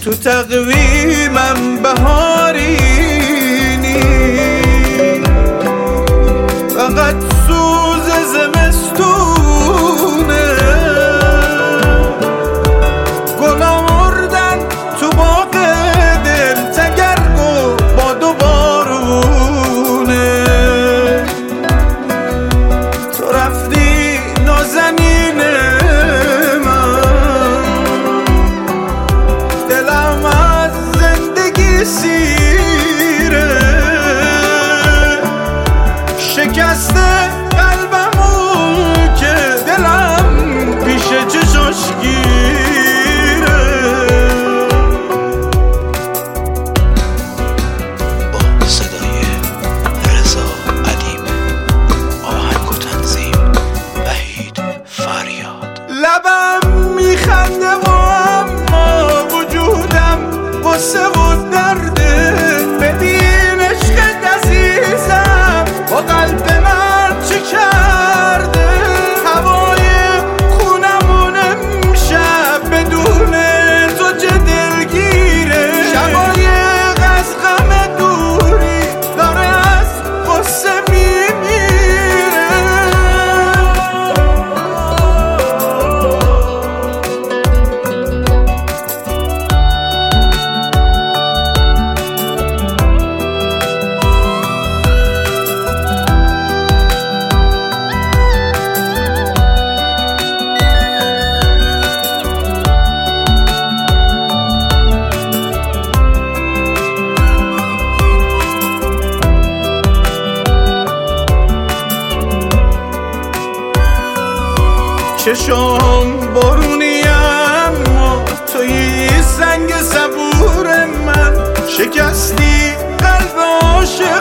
تو تقویمم بهارینی، فقط سوز زمستونه، گلا مردن تو باغ دل، تگرگ و باد و بارونه. تو رفتی نازنین من، دلم از زندگی سیره، شکسته قلبمو که دلم پیش چشاش گیره. با صدای رضا ادیب، آهنگ و تنظیم وحید فریاد. لبم میخنده و اما وجودم غصه و درده. ببین عشقت عزیزم با قلب من چه کرده. هوای خونمون امشب بدون تو چه دلگیره. شبای از غم دوری داره از غصه میمیره. چشام بارونی اما توی سنگ صبور من، شکستی قلب عاشق